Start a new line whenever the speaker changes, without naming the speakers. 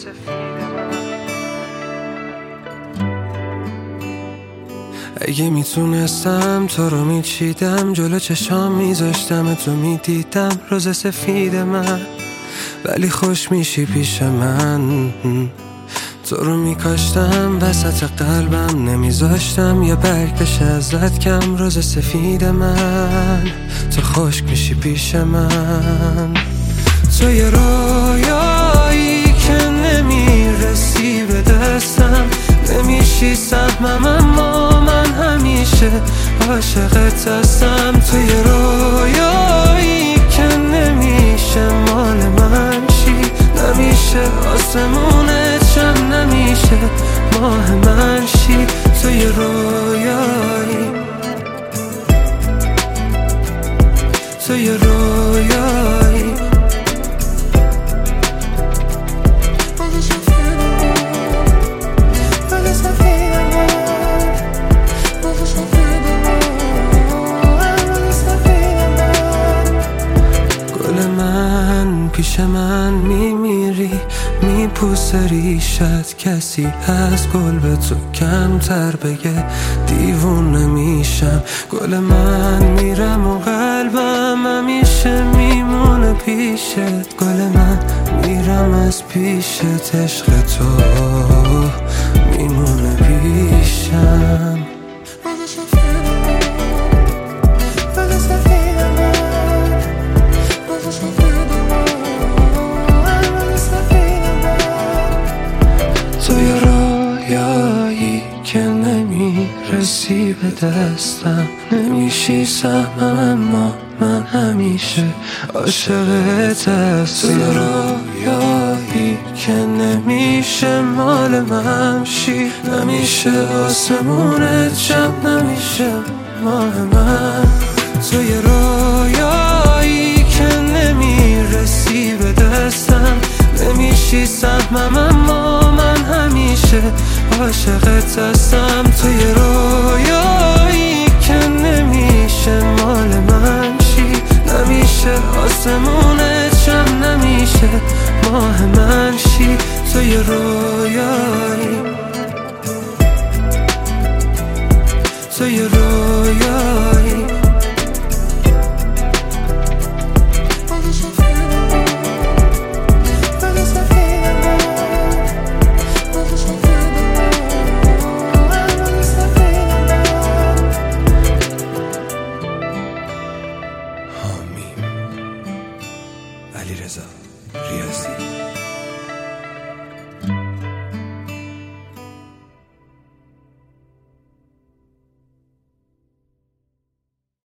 اگه میتونستم تو رو میچیدم، جلو چشام میذاشتم تو میدیدم روز سفید من، ولی خوش میشی پیش من. تو رو میکاشتم وسط قلبم، نمیذاشتم یه برگ بشه ازت کم. روز سفید من، تو خشک میشی پیش من. تو یه رویایی که نمیرسی به دستم، نمیشی سهمم اما من همیشه عاشقت هستم. تو یه رویایی که نمیشه مال من شی، نمیشه آسمونت شم، نمیشه ماه من شی. تو یه رویایی، تو یه رویایی. پیش من میمیری، میپوسه ریشت، کسی از گل به تو کمتر بگه دیوونه میشم. گل من میرم و قلبم همیشه میمونه پیشت. گل من میرم از پیشت، عشق تو میمونه پیشم. که نمیرسی به دستم، نمیشی سهمم اما من همیشه عاشقت هستم. تو رویایی که نمیشه مال من شی، نمیشه آسمونت شم، نمیشه ماه من. تو یه رویایی که نمیرسی به دستم، نمیشی سهمم اما من همیشه عاشقت هستم. تو یه رویایی که نمیشه مال من شی، نمیشه آسمونت شم، نمیشه ماه من شی. تو یه رویایی، تو یه رویایی. علیرضا ریاضی.